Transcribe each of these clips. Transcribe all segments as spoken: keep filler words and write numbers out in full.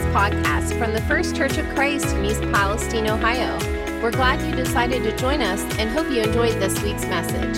podcast from the First Church of Christ in East Palestine, Ohio. We're glad you decided to join us and hope you enjoyed this week's message.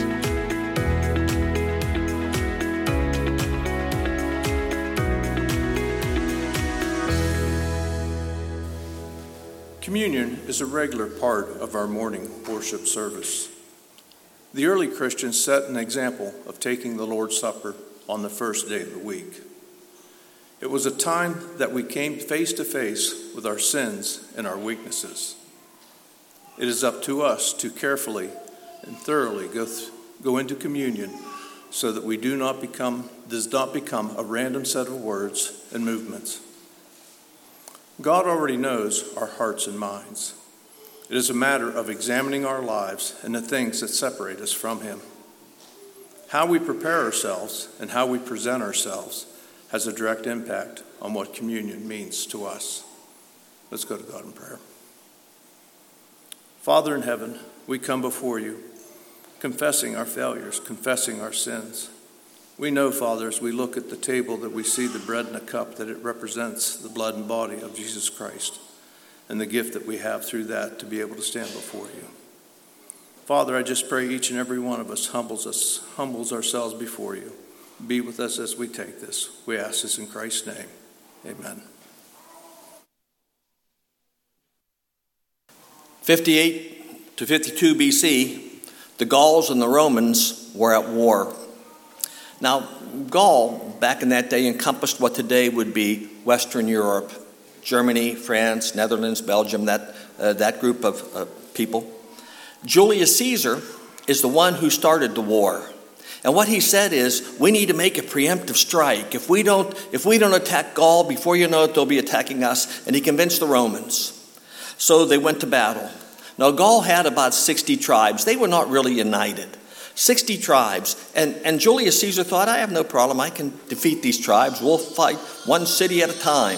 Communion is a regular part of our morning worship service. The early Christians set an example of taking the Lord's Supper on the first day of the week. It was a time that we came face to face with our sins and our weaknesses. It is up to us to carefully and thoroughly go, th- go into communion so that we do not become, does not become a random set of words and movements. God already knows our hearts and minds. It is a matter of examining our lives and the things that separate us from Him. How we prepare ourselves and how we present ourselves has a direct impact on what communion means to us. Let's go to God in prayer. Father in heaven, we come before you, confessing our failures, confessing our sins. We know, Father, as we look at the table that we see the bread and the cup, that it represents the blood and body of Jesus Christ and the gift that we have through that to be able to stand before you. Father, I just pray each and every one of us humbles us, humbles ourselves before you. Be with us as we take this. We ask this in Christ's name. Amen. fifty-eight to fifty-two B C, the Gauls and the Romans were at war. Now, Gaul, back in that day, encompassed what today would be Western Europe, Germany, France, Netherlands, Belgium, that, uh, that group of uh, people. Julius Caesar is the one who started the war. And what he said is, we need to make a preemptive strike. If we don't, if we don't attack Gaul, before you know it, they'll be attacking us. And he convinced the Romans. So they went to battle. Now, Gaul had about sixty tribes. They were not really united. sixty tribes. And, and Julius Caesar thought, I have no problem. I can defeat these tribes. We'll fight one city at a time.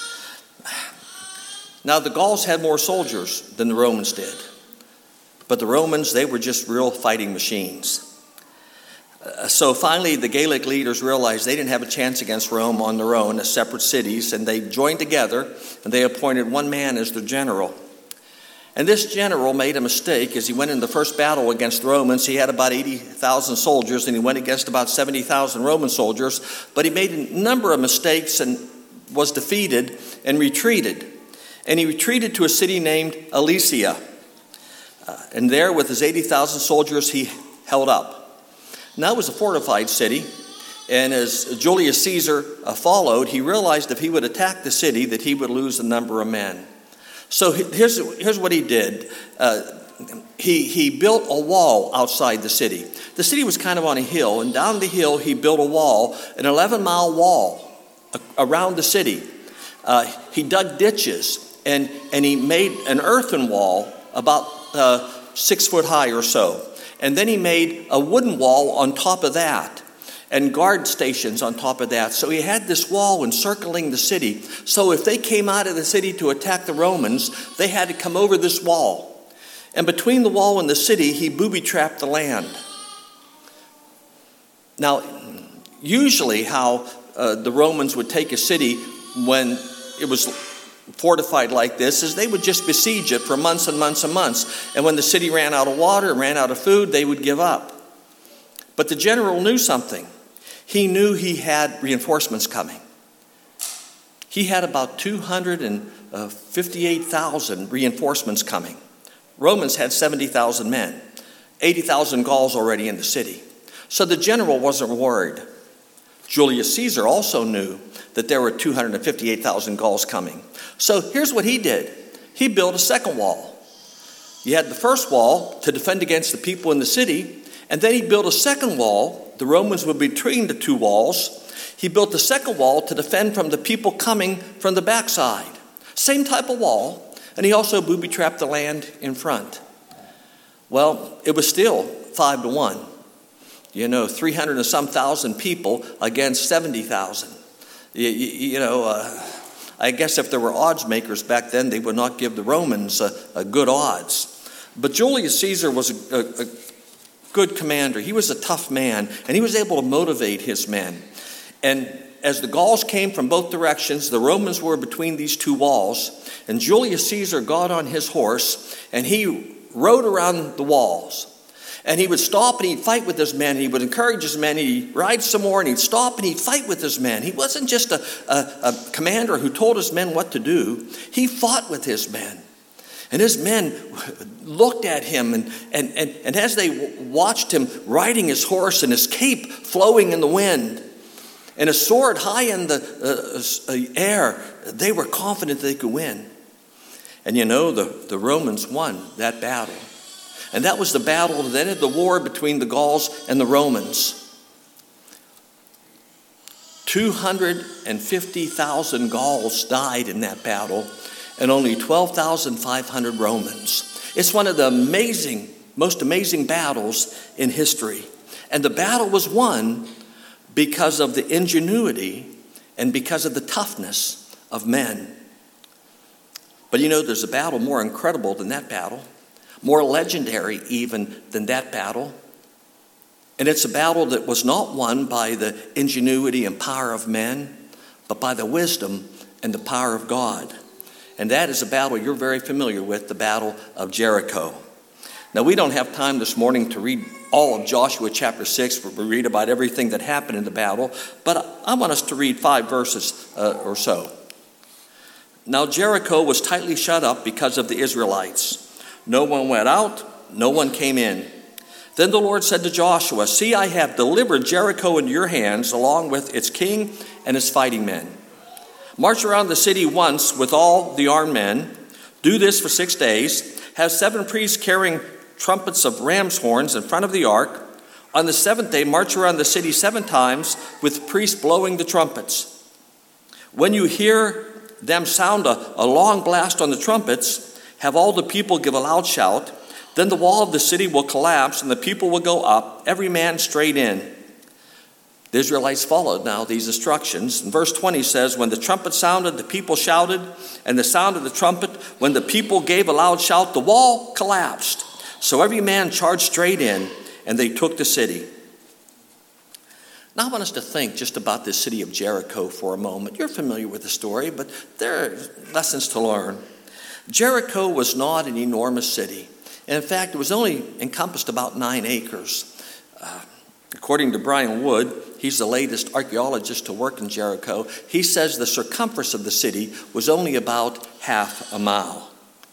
Now, the Gauls had more soldiers than the Romans did. But the Romans, they were just real fighting machines. Uh, so finally, the Gallic leaders realized they didn't have a chance against Rome on their own as separate cities, and they joined together, and they appointed one man as their general. And this general made a mistake as he went in the first battle against the Romans. He had about eighty thousand soldiers, and he went against about seventy thousand Roman soldiers, but he made a number of mistakes and was defeated and retreated. And he retreated to a city named Alesia. Uh, and there, with his eighty thousand soldiers, he held up. Now it was a fortified city, and as Julius Caesar uh, followed, he realized if he would attack the city that he would lose a number of men. So here's, here's what he did. Uh, he, he built a wall outside the city. The city was kind of on a hill, and down the hill he built a wall, an eleven-mile wall around the city. Uh, he dug ditches, and, and he made an earthen wall about uh, six foot high or so. And then he made a wooden wall on top of that and guard stations on top of that. So he had this wall encircling the city. So if they came out of the city to attack the Romans, they had to come over this wall. And between the wall and the city, he booby-trapped the land. Now, usually how uh, the Romans would take a city when it was fortified like this is they would just besiege it for months and months and months. And when the city ran out of water, ran out of food, they would give up. But the general knew something. He knew he had reinforcements coming. He had about two hundred fifty-eight thousand reinforcements coming. Romans had seventy thousand men, eighty thousand Gauls already in the city. So the general wasn't worried. Julius Caesar also knew that there were two hundred fifty-eight thousand Gauls coming. So here's what he did. He built a second wall. You had the first wall to defend against the people in the city, and then he built a second wall. The Romans were between the two walls. He built the second wall to defend from the people coming from the backside. Same type of wall, and he also booby-trapped the land in front. Well, it was still five to one. You know, three hundred and some thousand people against seventy thousand. You, you, you know, uh, I guess if there were odds makers back then, they would not give the Romans a, a good odds. But Julius Caesar was a, a, a good commander. He was a tough man, and he was able to motivate his men. And as the Gauls came from both directions, the Romans were between these two walls. And Julius Caesar got on his horse, and he rode around the walls. And he would stop and he'd fight with his men. And he would encourage his men. And he'd ride some more and he'd stop and he'd fight with his men. He wasn't just a, a, a commander who told his men what to do. He fought with his men. And his men looked at him. And, and, and, and as they watched him riding his horse and his cape flowing in the wind and his sword high in the uh, air, they were confident they could win. And you know, the, the Romans won that battle. And that was the battle that ended the war between the Gauls and the Romans. two hundred fifty thousand Gauls died in that battle, and only twelve thousand five hundred Romans. It's one of the amazing, most amazing battles in history. And the battle was won because of the ingenuity and because of the toughness of men. But you know, there's a battle more incredible than that battle. More legendary even than that battle. And it's a battle that was not won by the ingenuity and power of men, but by the wisdom and the power of God. And that is a battle you're very familiar with, the Battle of Jericho. Now, we don't have time this morning to read all of Joshua chapter six, where we read about everything that happened in the battle, but I want us to read five verses uh, or so. Now, Jericho was tightly shut up because of the Israelites. No one went out, no one came in. Then the Lord said to Joshua, "See, I have delivered Jericho into your hands, along with its king and its fighting men. March around the city once with all the armed men. Do this for six days. Have seven priests carrying trumpets of ram's horns in front of the ark. On the seventh day, march around the city seven times with priests blowing the trumpets. When you hear them sound a, a long blast on the trumpets, have all the people give a loud shout. Then the wall of the city will collapse and the people will go up, every man straight in." The Israelites followed now these instructions. And verse twenty says, "When the trumpet sounded, the people shouted, and the sound of the trumpet, when the people gave a loud shout, the wall collapsed. So every man charged straight in, and they took the city." Now I want us to think just about this city of Jericho for a moment. You're familiar with the story, but there are lessons to learn. Jericho was not an enormous city. And in fact, it was only encompassed about nine acres. Uh, according to Brian Wood, he's the latest archaeologist to work in Jericho, he says the circumference of the city was only about half a mile.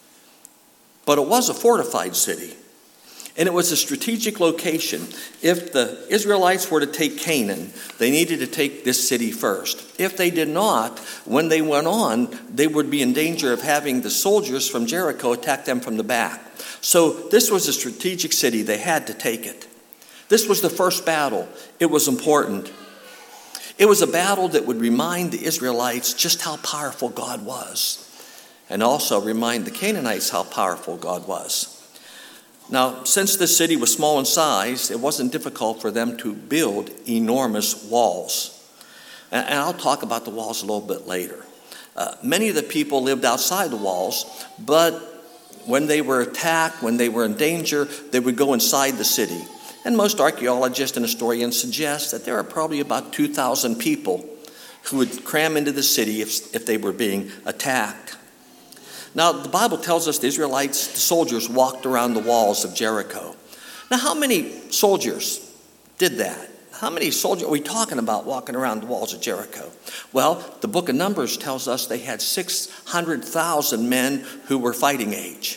But it was a fortified city. And it was a strategic location. If the Israelites were to take Canaan, they needed to take this city first. If they did not, when they went on, they would be in danger of having the soldiers from Jericho attack them from the back. So this was a strategic city. They had to take it. This was the first battle. It was important. It was a battle that would remind the Israelites just how powerful God was, and also remind the Canaanites how powerful God was. Now, since this city was small in size, it wasn't difficult for them to build enormous walls. And I'll talk about the walls a little bit later. Uh, many of the people lived outside the walls, but when they were attacked, when they were in danger, they would go inside the city. And most archaeologists and historians suggest that there are probably about two thousand people who would cram into the city if, if they were being attacked. Now, the Bible tells us the Israelites, the soldiers, walked around the walls of Jericho. Now, how many soldiers did that? How many soldiers are we talking about walking around the walls of Jericho? Well, the book of Numbers tells us they had six hundred thousand men who were fighting age.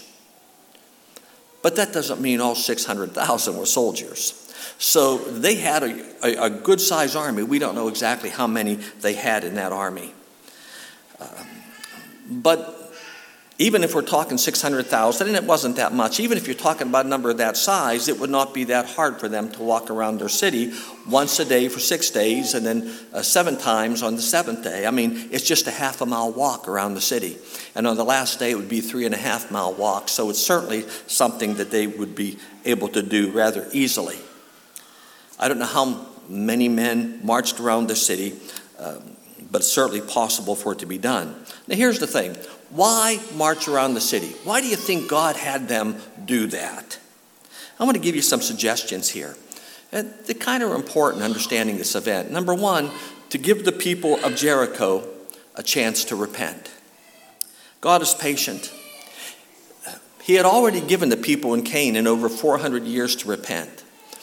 But that doesn't mean all six hundred thousand were soldiers. So they had a, a, a good-sized army. We don't know exactly how many they had in that army. Uh, but even if we're talking six hundred thousand, and it wasn't that much, even if you're talking about a number of that size, it would not be that hard for them to walk around their city once a day for six days and then uh, seven times on the seventh day. I mean, it's just a half a mile walk around the city. And on the last day, it would be three and a half mile walk. So it's certainly something that they would be able to do rather easily. I don't know how many men marched around the city, um, but it's certainly possible for it to be done. Now, here's the thing. Why march around the city? Why do you think God had them do that? I want to give you some suggestions here. And they kind of are important in understanding this event. Number one, to give the people of Jericho a chance to repent. God is patient. He had already given the people in Canaan over four hundred years to repent.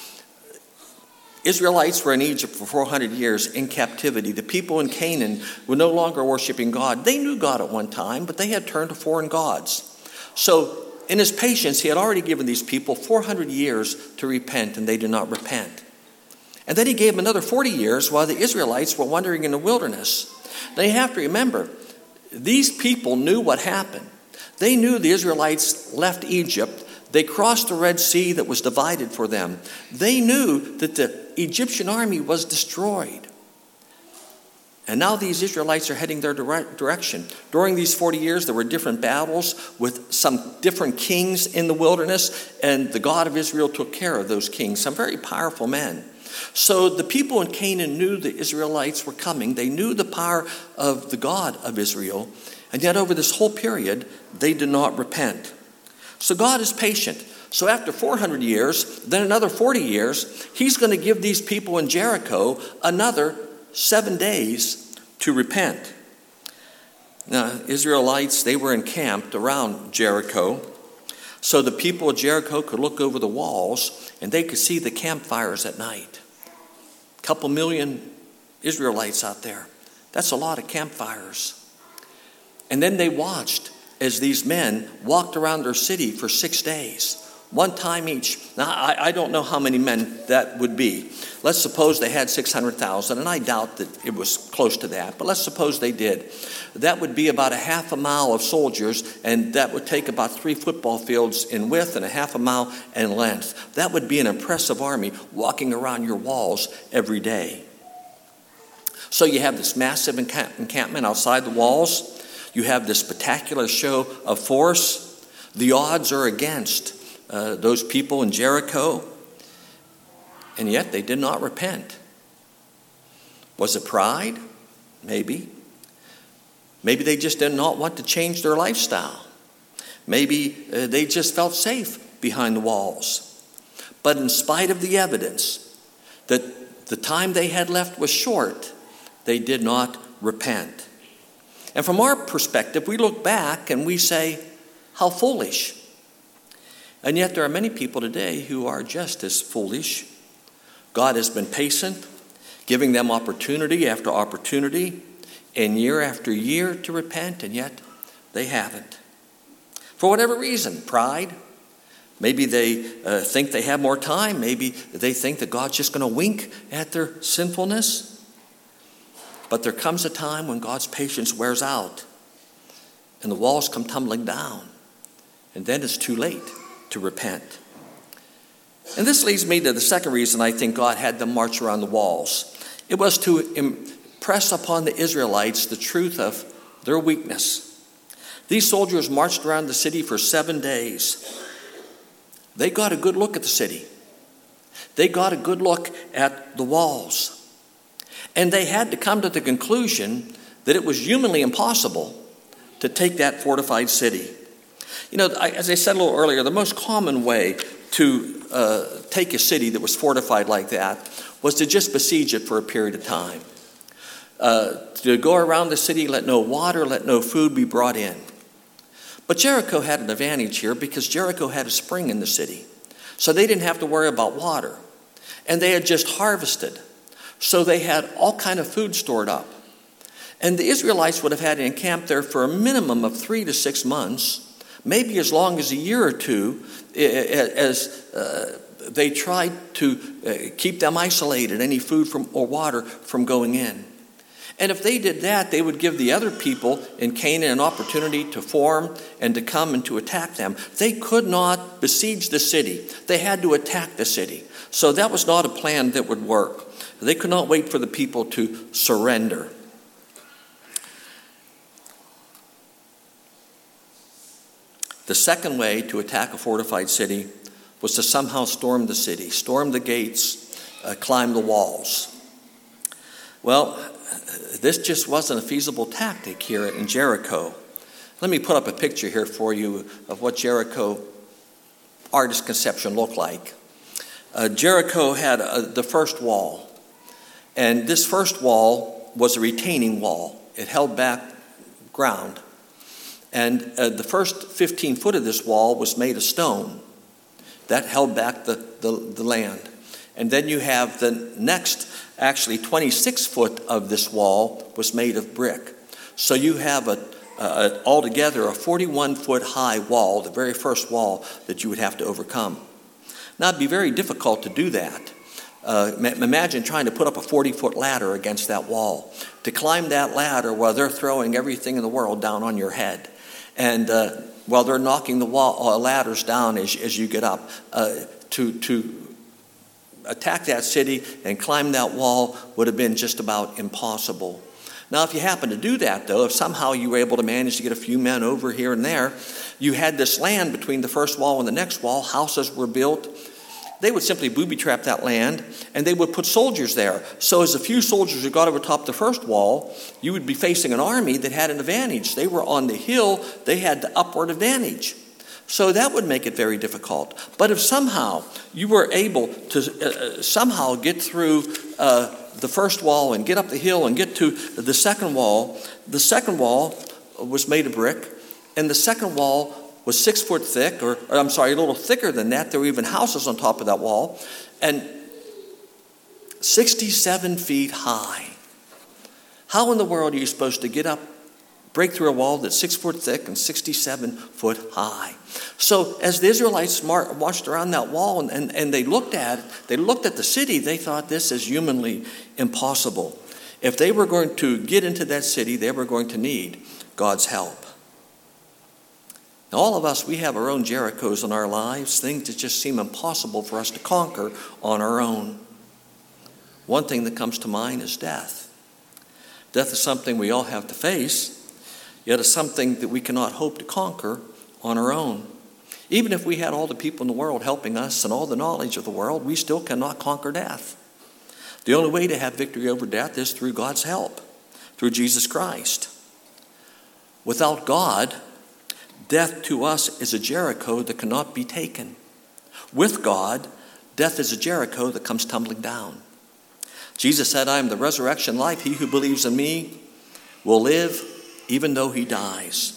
Israelites were in Egypt for four hundred years in captivity. The people in Canaan were no longer worshiping God. They knew God at one time, but they had turned to foreign gods. So in his patience, he had already given these people four hundred years to repent, and they did not repent. And then he gave them another forty years while the Israelites were wandering in the wilderness. Now you have to remember, these people knew what happened. They knew the Israelites left Egypt. They crossed the Red Sea that was divided for them. They knew that the Egyptian army was destroyed. And now these Israelites are heading their direct direction. During these forty years, there were different battles with some different kings in the wilderness, and the God of Israel took care of those kings, some very powerful men. So the people in Canaan knew the Israelites were coming. They knew the power of the God of Israel, and yet over this whole period, they did not repent. So God is patient. So after four hundred years, then another forty years, he's going to give these people in Jericho another seven days to repent. Now, Israelites, they were encamped around Jericho. So the people of Jericho could look over the walls and they could see the campfires at night. A couple million Israelites out there. That's a lot of campfires. And then they watched as these men walked around their city for six days. One time each. Now, I, I don't know how many men that would be. Let's suppose they had six hundred thousand, and I doubt that it was close to that, but let's suppose they did. That would be about a half a mile of soldiers, and that would take about three football fields in width and a half a mile in length. That would be an impressive army walking around your walls every day. So you have this massive encamp- encampment outside the walls. You have this spectacular show of force. The odds are against Uh, those people in Jericho, and yet they did not repent. Was it pride? Maybe. Maybe they just did not want to change their lifestyle. Maybe uh, they just felt safe behind the walls. But in spite of the evidence that the time they had left was short, they did not repent. And from our perspective, we look back and we say, how foolish. And yet there are many people today who are just as foolish. God has been patient, giving them opportunity after opportunity, and year after year to repent, and yet they haven't. For whatever reason, pride. Maybe they uh, think they have more time. Maybe they think that God's just going to wink at their sinfulness. But there comes a time when God's patience wears out, and the walls come tumbling down, and then it's too late to repent. And this leads me to the second reason I think God had them march around the walls. It was to impress upon the Israelites the truth of their weakness. These soldiers marched around the city for seven days. They got a good look at the city. They got a good look at the walls. And they had to come to the conclusion that it was humanly impossible to take that fortified city. You know, as I said a little earlier, the most common way to uh, take a city that was fortified like that was to just besiege it for a period of time. Uh, to go around the city, let no water, let no food be brought in. But Jericho had an advantage here because Jericho had a spring in the city. So they didn't have to worry about water. And they had just harvested. So they had all kind of food stored up. And the Israelites would have had to encamp there for a minimum of three to six months, maybe as long as a year or two, as uh, they tried to uh, keep them isolated, any food from or water from going in. And if they did that, they would give the other people in Canaan an opportunity to form and to come and to attack them. They could not besiege the city. They had to attack the city. So that was not a plan that would work. They could not wait for the people to surrender. The second way to attack a fortified city was to somehow storm the city, storm the gates, uh, climb the walls. Well, this just wasn't a feasible tactic here in Jericho. Let me put up a picture here for you of what Jericho artist conception looked like. Uh, Jericho had uh, the first wall. And this first wall was a retaining wall. It held back ground. And uh, the first fifteen foot of this wall was made of stone. That held back the, the, the land. And then you have the next, actually twenty-six foot of this wall was made of brick. So you have a, a altogether a forty-one foot high wall, the very first wall that you would have to overcome. Now it'd be very difficult to do that. Uh, imagine trying to put up a forty foot ladder against that wall. To climb that ladder while they're throwing everything in the world down on your head. And uh, while they're knocking the wall, uh, ladders down as, as you get up, uh, to, to attack that city and climb that wall would have been just about impossible. Now, if you happen to do that, though, if somehow you were able to manage to get a few men over here and there, you had this land between the first wall and the next wall, houses were built. They would simply booby-trap that land, and they would put soldiers there. So as a few soldiers who got over top the first wall, you would be facing an army that had an advantage. They were on the hill. They had the upward advantage. So that would make it very difficult. But if somehow you were able to uh, somehow get through uh, the first wall and get up the hill and get to the second wall, the second wall was made of brick, and the second wall was six foot thick, or, or I'm sorry, a little thicker than that. There were even houses on top of that wall, and sixty-seven feet high. How in the world are you supposed to get up, break through a wall that's six foot thick and sixty-seven foot high? So as the Israelites marched around that wall and, and, and they looked at it, they looked at the city, they thought this is humanly impossible. If they were going to get into that city, they were going to need God's help. All of us, we have our own Jerichos in our lives, things that just seem impossible for us to conquer on our own. One thing that comes to mind is death. Death is something we all have to face, yet it's something that we cannot hope to conquer on our own. Even if we had all the people in the world helping us and all the knowledge of the world, we still cannot conquer death. The only way to have victory over death is through God's help, through Jesus Christ. Without God, death to us is a Jericho that cannot be taken. With God, death is a Jericho that comes tumbling down. Jesus said, I am the resurrection life. He who believes in me will live even though he dies.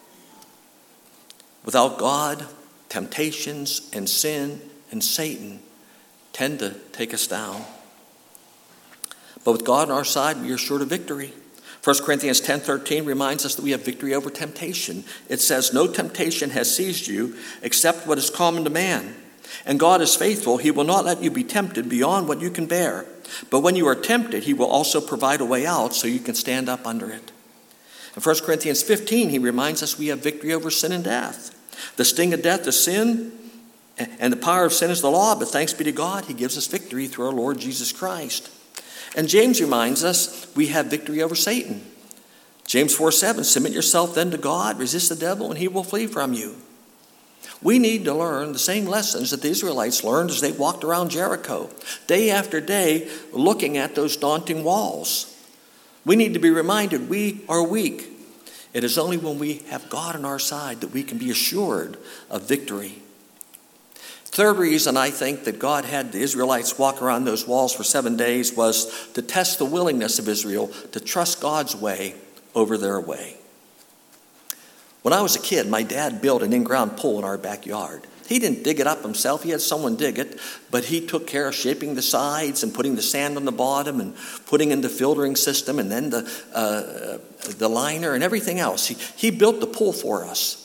Without God, temptations and sin and Satan tend to take us down. But with God on our side, we are sure to victory. First Corinthians ten thirteen reminds us that we have victory over temptation. It says, no temptation has seized you except what is common to man. And God is faithful. He will not let you be tempted beyond what you can bear. But when you are tempted, he will also provide a way out so you can stand up under it. In First Corinthians fifteen, he reminds us we have victory over sin and death. The sting of death is sin, and the power of sin is the law. But thanks be to God, he gives us victory through our Lord Jesus Christ. And James reminds us we have victory over Satan. James four seven, submit yourself then to God, resist the devil, and he will flee from you. We need to learn the same lessons that the Israelites learned as they walked around Jericho, day after day, looking at those daunting walls. We need to be reminded we are weak. It is only when we have God on our side that we can be assured of victory. Third reason I think that God had the Israelites walk around those walls for seven days was to test the willingness of Israel to trust God's way over their way. When I was a kid, my dad built an in-ground pool in our backyard. He didn't dig it up himself. He had someone dig it, but he took care of shaping the sides and putting the sand on the bottom and putting in the filtering system and then the uh, the liner and everything else. He, he built the pool for us.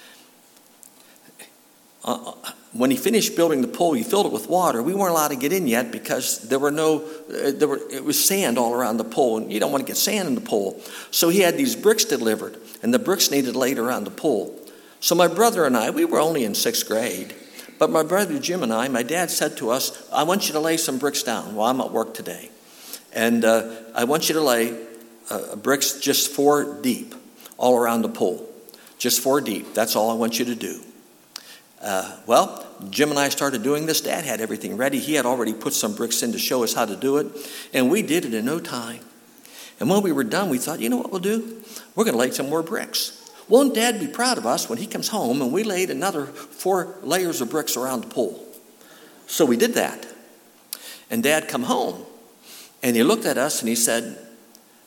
Uh, when he finished building the pool, he filled it with water. We weren't allowed to get in yet because there were no, uh, there were it was sand all around the pool, and you don't want to get sand in the pool. So he had these bricks delivered, and the bricks needed laid around the pool. So my brother and I, we were only in sixth grade, but my brother Jim and I, my dad said to us, I want you to lay some bricks down while I'm at work today. And uh, I want you to lay uh, bricks just four deep all around the pool. Just four deep. That's all I want you to do. Uh, well, Jim and I started doing this. Dad had everything ready. He had already put some bricks in to show us how to do it. And we did it in no time. And when we were done, we thought, you know what we'll do? We're going to lay some more bricks. Won't Dad be proud of us when he comes home and we laid another four layers of bricks around the pool? So we did that. And Dad come home and he looked at us and he said,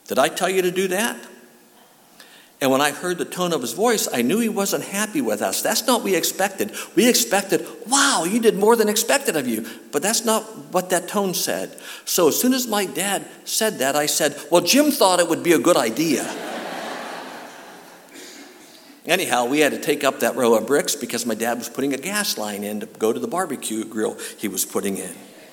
Did I tell you to do that? And when I heard the tone of his voice, I knew he wasn't happy with us. That's not what we expected. We expected, wow, you did more than expected of you. But that's not what that tone said. So as soon as my dad said that, I said, well, Jim thought it would be a good idea. Anyhow, we had to take up that row of bricks because my dad was putting a gas line in to go to the barbecue grill he was putting in.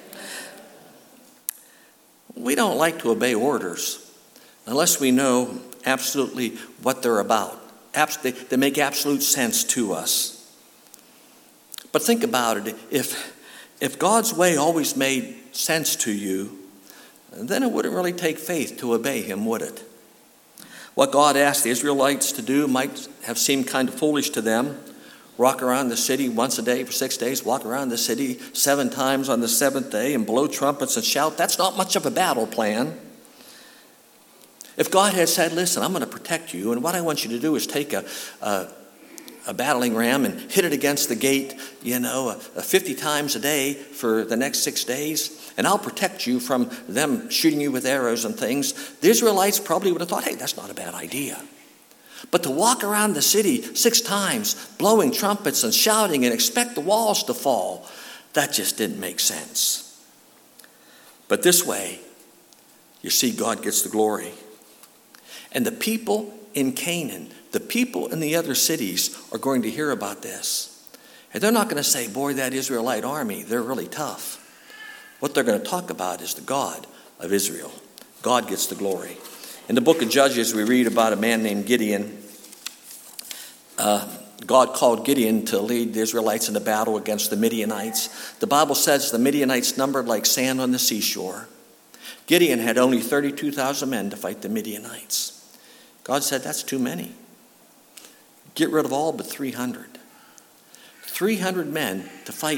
We don't like to obey orders unless we know absolutely what they're about. They, they make absolute sense to us. But think about it. If, if God's way always made sense to you, then it wouldn't really take faith to obey him, would it? What God asked the Israelites to do might have seemed kind of foolish to them. Walk around the city once a day for six days, walk around the city seven times on the seventh day and blow trumpets and shout. That's not much of a battle plan. If God had said, listen, I'm going to protect you, and what I want you to do is take a, a, a battling ram and hit it against the gate, you know, a, a fifty times a day for the next six days, and I'll protect you from them shooting you with arrows and things, the Israelites probably would have thought, hey, that's not a bad idea. But to walk around the city six times, blowing trumpets and shouting and expect the walls to fall, that just didn't make sense. But this way, you see, God gets the glory. And the people in Canaan, the people in the other cities are going to hear about this. And they're not going to say, boy, that Israelite army, they're really tough. What they're going to talk about is the God of Israel. God gets the glory. In the book of Judges, we read about a man named Gideon. Uh, God called Gideon to lead the Israelites in a battle against the Midianites. The Bible says the Midianites numbered like sand on the seashore. Gideon had only thirty-two thousand men to fight the Midianites. God said, that's too many. Get rid of all but three hundred. three hundred men to fight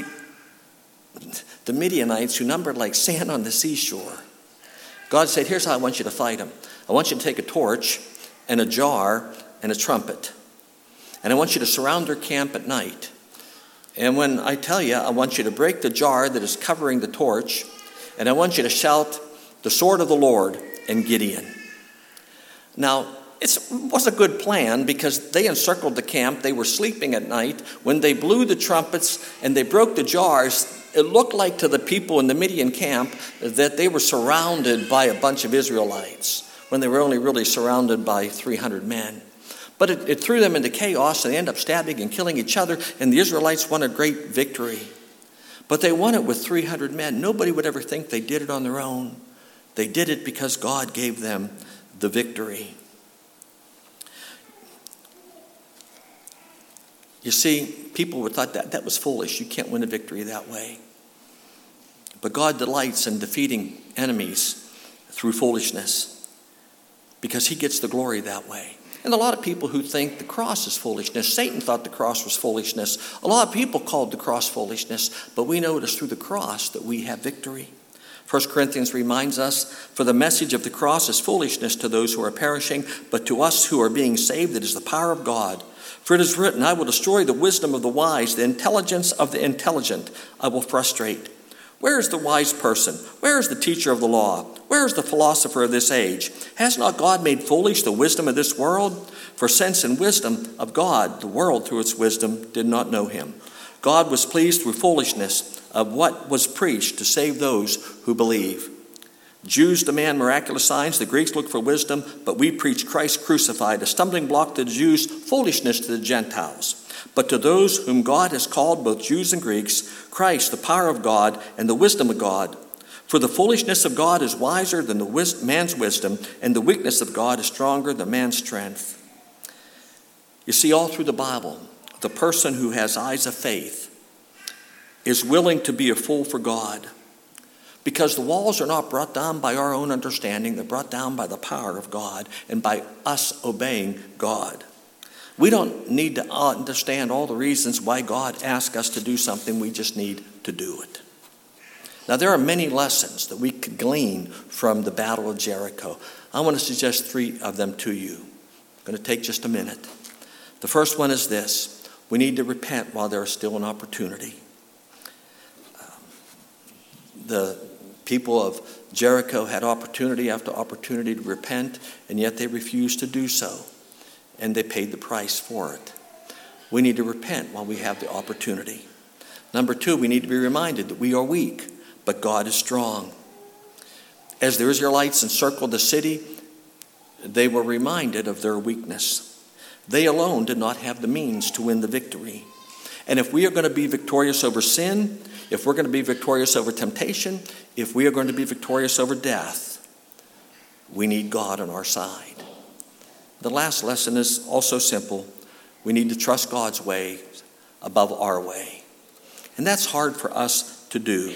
the Midianites who numbered like sand on the seashore. God said, here's how I want you to fight them. I want you to take a torch and a jar and a trumpet. And I want you to surround their camp at night. And when I tell you, I want you to break the jar that is covering the torch. And I want you to shout, the sword of the Lord and Gideon. Now, it was a good plan because they encircled the camp. They were sleeping at night. When they blew the trumpets and they broke the jars, it looked like to the people in the Midian camp that they were surrounded by a bunch of Israelites when they were only really surrounded by three hundred men. But it, it threw them into chaos, and they ended up stabbing and killing each other, and the Israelites won a great victory. But they won it with three hundred men. Nobody would ever think they did it on their own. They did it because God gave them the victory. You see, people would thought that that was foolish. You can't win a victory that way. But God delights in defeating enemies through foolishness because he gets the glory that way. And a lot of people who think the cross is foolishness. Satan thought the cross was foolishness. A lot of people called the cross foolishness, but we know it is through the cross that we have victory. First Corinthians reminds us, for the message of the cross is foolishness to those who are perishing, but to us who are being saved, it is the power of God. For it is written, I will destroy the wisdom of the wise, the intelligence of the intelligent I will frustrate. Where is the wise person? Where is the teacher of the law? Where is the philosopher of this age? Has not God made foolish the wisdom of this world? For since in wisdom of God, the world through its wisdom did not know him. God was pleased through foolishness of what was preached to save those who believe. Jews demand miraculous signs, the Greeks look for wisdom, but we preach Christ crucified, a stumbling block to the Jews, foolishness to the Gentiles. But to those whom God has called, both Jews and Greeks, Christ, the power of God and the wisdom of God. For the foolishness of God is wiser than the wis- man's wisdom, and the weakness of God is stronger than man's strength. You see, all through the Bible, the person who has eyes of faith is willing to be a fool for God. Because the walls are not brought down by our own understanding. They're brought down by the power of God and by us obeying God. We don't need to understand all the reasons why God asked us to do something. We just need to do it. Now, there are many lessons that we could glean from the Battle of Jericho. I want to suggest three of them to you. I'm going to take just a minute. The first one is this. We need to repent while there is still an opportunity. Um, the people of Jericho had opportunity after opportunity to repent, and yet they refused to do so, and they paid the price for it. We need to repent while we have the opportunity. Number two, we need to be reminded that we are weak, but God is strong. As the Israelites encircled the city, they were reminded of their weakness. They alone did not have the means to win the victory. And if we are going to be victorious over sin, if we're going to be victorious over temptation, if we are going to be victorious over death, we need God on our side. The last lesson is also simple. We need to trust God's way above our way. And that's hard for us to do.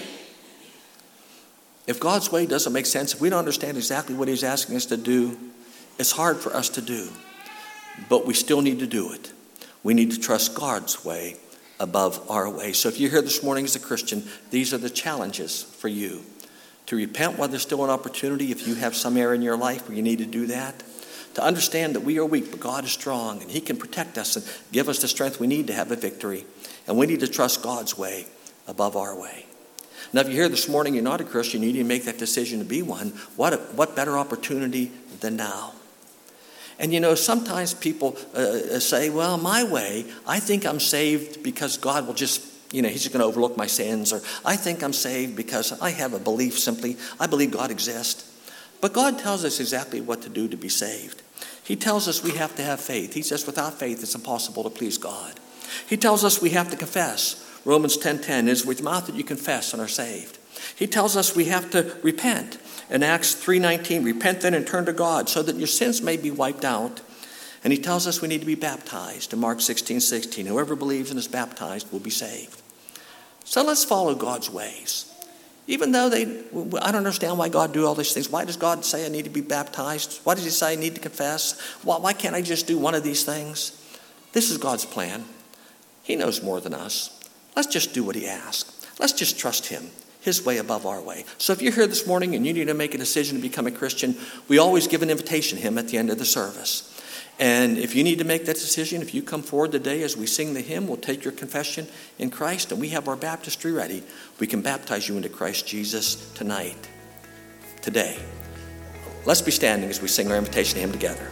If God's way doesn't make sense, if we don't understand exactly what he's asking us to do, it's hard for us to do. But we still need to do it. We need to trust God's way above our way. So if you're here this morning as a Christian, these are the challenges for you. To repent while there's still an opportunity, if you have some area in your life where you need to do that. To understand that we are weak, but God is strong, and he can protect us and give us the strength we need to have a victory. And we need to trust God's way above our way. Now, if you're here this morning, you're not a Christian, you need to make that decision to be one. What, a, what better opportunity than now? And you know, sometimes people uh, say, well, my way, I think I'm saved because God will just, you know, he's just going to overlook my sins. Or I think I'm saved because I have a belief simply. I believe God exists. But God tells us exactly what to do to be saved. He tells us we have to have faith. He says without faith it's impossible to please God. He tells us we have to confess. Romans ten ten is with your mouth that you confess and are saved. He tells us we have to repent. In Acts three nineteen, repent then and turn to God so that your sins may be wiped out. And he tells us we need to be baptized. In Mark sixteen sixteen, whoever believes and is baptized will be saved. So let's follow God's ways. Even though they, I don't understand why God do all these things. Why does God say I need to be baptized? Why does he say I need to confess? Why, why can't I just do one of these things? This is God's plan. He knows more than us. Let's just do what he asks. Let's just trust him, his way above our way. So if you're here this morning and you need to make a decision to become a Christian, we always give an invitation to him at the end of the service. And if you need to make that decision, if you come forward today as we sing the hymn, we'll take your confession in Christ, and we have our baptistry ready. We can baptize you into Christ Jesus tonight, today. Let's be standing as we sing our invitation to him together.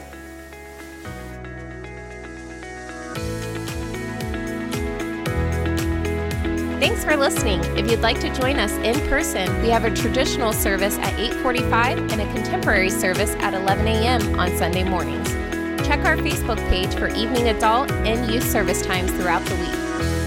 Thanks for listening. If you'd like to join us in person, we have a traditional service at eight forty-five and a contemporary service at eleven a.m. on Sunday mornings. Check our Facebook page for evening adult and youth service times throughout the week.